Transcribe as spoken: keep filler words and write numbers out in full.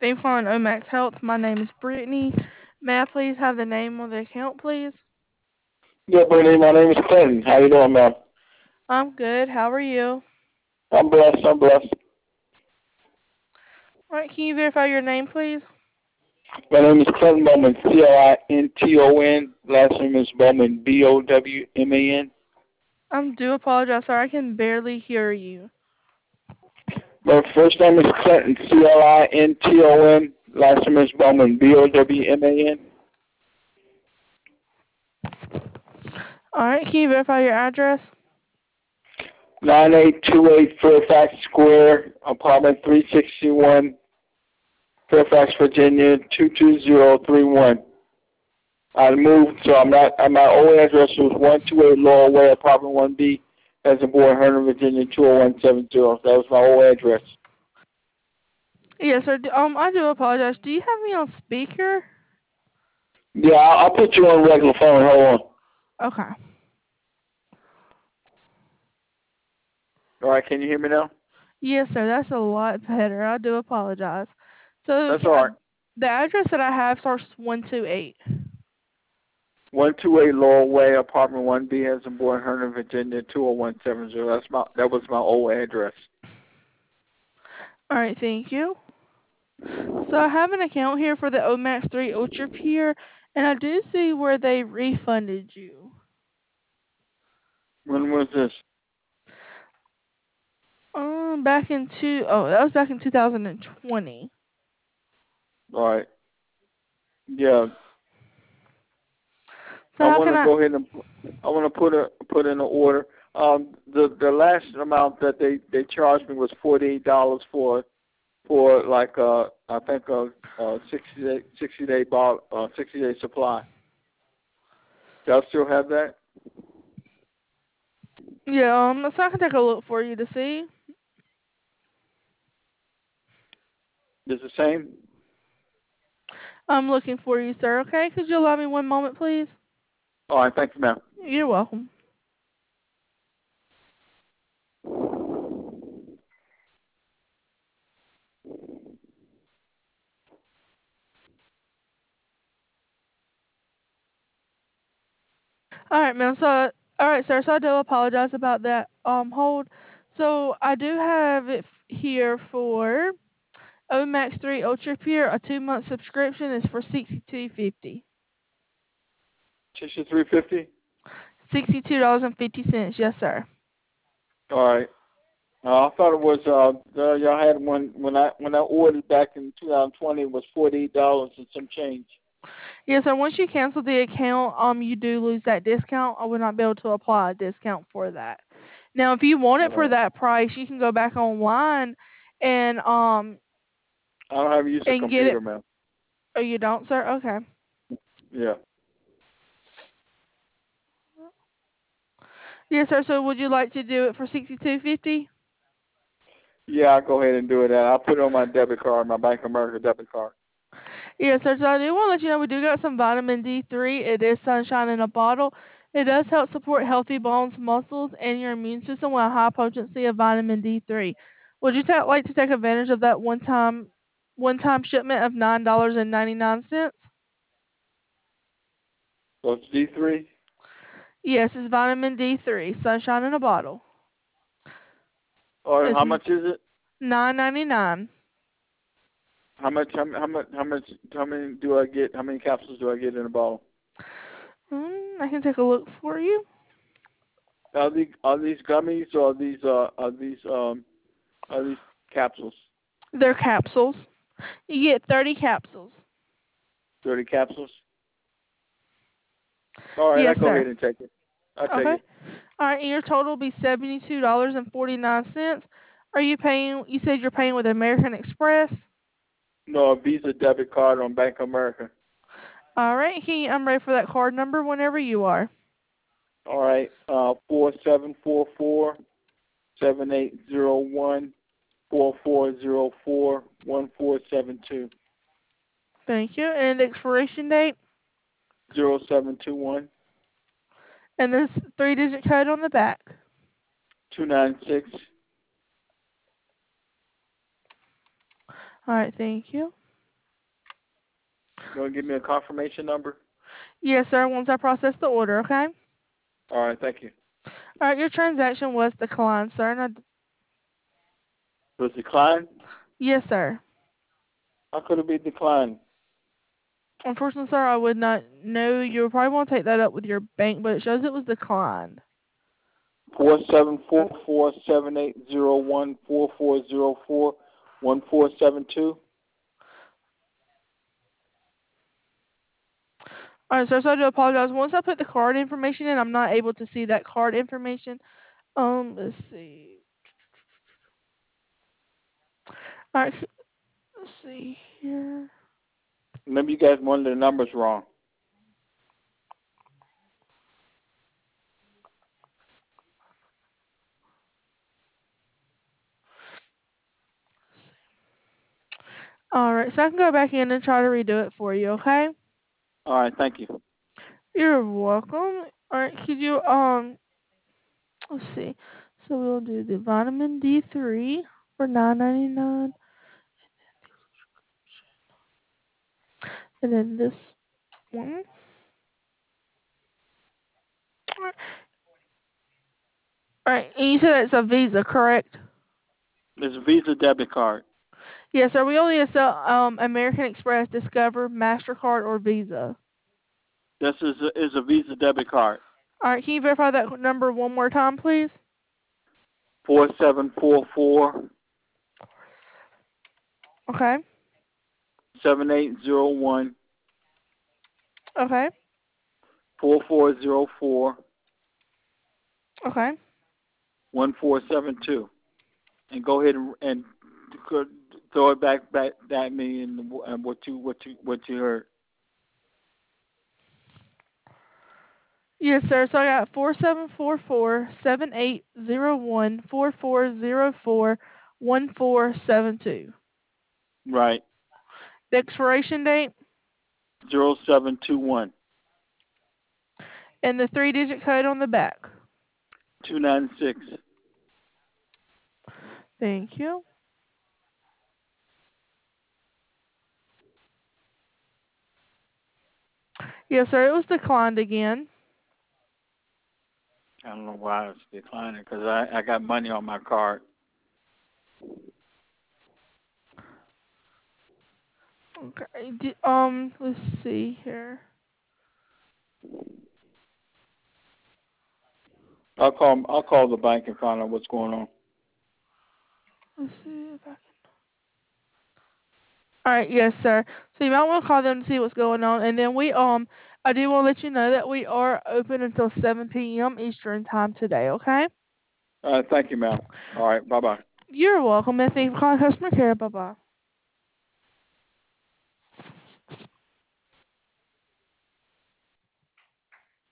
Thanks for calling Omax Health. My name is Brittany. May I please have the name of the account, please? Yeah, Brittany, my name is Clinton. How you doing, man? I'm good. How are you? I'm blessed. I'm blessed. All right, can you verify your name, please? My name is Clinton Bowman, C L I N T O N. Last name is Bowman, B O W M A N. I do apologize, sir. I can barely hear you. My first name is Clinton, C L I N T O N. Last name is Bowman, B O W M A N. All right, can you verify your address? nine eight two eight Fairfax Square, apartment three sixty-one, Fairfax, Virginia, two two zero three one. I moved, so I'm not, uh, my old address was one two eight Laurel Way, apartment one B, as a boy, Herndon, Virginia, two oh one seven zero. That was my old address. Yes, sir. D- Um, I do apologize. Do you have me on speaker? Yeah, I'll, I'll put you on regular phone. Hold on. Okay. All right, can you hear me now? Yes, sir. That's a lot better. I do apologize. So, That's all uh, right. the address that I have starts one two eight. one two eight Laurel Way, apartment one B, as a boy, Herndon, Virginia, two oh one seven zero. That's my, that was my old address. All right, thank you. So I have an account here for the Omax three Ultra Pure, and I do see where they refunded you. When was this? Um, back in two oh, that was back in two thousand twenty. All right. Yeah, So I how want can to I? go ahead and I want to put a put in an order. Um, the the last amount that they they charged me was forty eight dollars for for like uh I think a, a sixty day sixty day ball uh sixty day supply. Y'all still have that? Yeah, um, so I can take a look for you to see. Is the same? I'm looking for you, sir. Okay, could you allow me one moment, please? All right, thank you, ma'am. You're welcome. All right, ma'am. So, all right, sir. So I do apologize about that. Um, hold. So I do have it f- here for Omax three Ultra Pure. A two month subscription is for sixty two fifty. Sixty three fifty. Sixty two dollars and fifty cents. Yes, sir. All right. Uh, I thought it was uh, uh y'all had one when I when I ordered back in two thousand twenty it was forty eight dollars and some change. Yes, sir. Once you cancel the account, um, you do lose that discount. I would not be able to apply a discount for that. Now, if you want it for Uh, that price, you can go back online and um I don't have use a and get it. computer, ma'am. Oh, you don't, sir? Okay. Yeah. Yes, sir. So, would you like to do it for sixty two fifty? Yeah, I'll go ahead and do it. Uh, I'll put it on my debit card, my Bank of America debit card. Yes, sir. So, I do want to let you know we do got some vitamin D three. It is sunshine in a bottle. It does help support healthy bones, muscles, and your immune system with a high potency of vitamin D three. Would you ta- like to take advantage of that one time one time shipment of nine dollars and ninety nine cents? So it's D three. Yes, it's vitamin D three, sunshine in a bottle. All right, It's how much is it? nine ninety nine. How much? How, how much? How much? How many do I get? How many capsules do I get in a bottle? Mm, I can take a look for you. Are these are these gummies or are these uh are these um are these capsules? They're capsules. You get thirty capsules. Thirty capsules. All right, I'll Yes, go sir. ahead and take it. I'll take Okay. it. All right, and your total will be seventy-two dollars and forty-nine cents. Are you paying, you said you're paying with American Express? No, a Visa debit card on Bank of America. All right, can you, I'm ready for that card number whenever you are. All right, uh, four seven four four seven eight zero one four four zero four one four seven two Thank you. And the expiration date zero seven two one and this three digit code on the back. two nine six. All right, thank you. gonna give me a confirmation number? Yes, sir. Once I process the order, okay? All right, thank you. All right, your transaction was declined, sir. And I d- Was declined? yes, sir. How could it be declined? Unfortunately, sir, I would not know. You would probably want to take that up with your bank, but it shows it was declined. Four seven four four seven eight zero one four four zero four one four seven two. All right, sir. So I do apologize. Once I put the card information in, I'm not able to see that card information. Um, let's see. All right, let's see here. Maybe you guys wanted the numbers wrong. All right, so I can go back in and try to redo it for you, okay? All right, thank you. You're welcome. All right, could you um, let's see. So we'll do the vitamin D three for nine ninety-nine, and then this one. All right, and you said it's a Visa, correct? It's a Visa debit card. Yes, sir. We only accept um American Express, Discover, Mastercard, or Visa. This is a, is a Visa debit card. All right, can you verify that number one more time, please? Four seven four four Okay. seven eight zero one Okay. four four zero four Okay. one four seven two. And go ahead and, and throw it back back at me and what you what you what you heard. Yes, sir. So I got four seven four four seven eight zero one four four zero four one four seven two. Right. The expiration date Zero seven two one. and the three-digit code on the back. Two nine six. Thank you. Yes, sir. It was declined again. I don't know why it's declining because I, I got money on my card. Okay. D- um, let's see here. I'll call I'll call the bank and find out what's going on. Let's see if I can. All right, yes, sir. So you might want to call them to see what's going on, and then we um, I do want to let you know that we are open until seven p m Eastern time today. Okay. All right, thank you, ma'am. All right, bye bye. You're welcome, and thank you for calling customer care. Bye bye.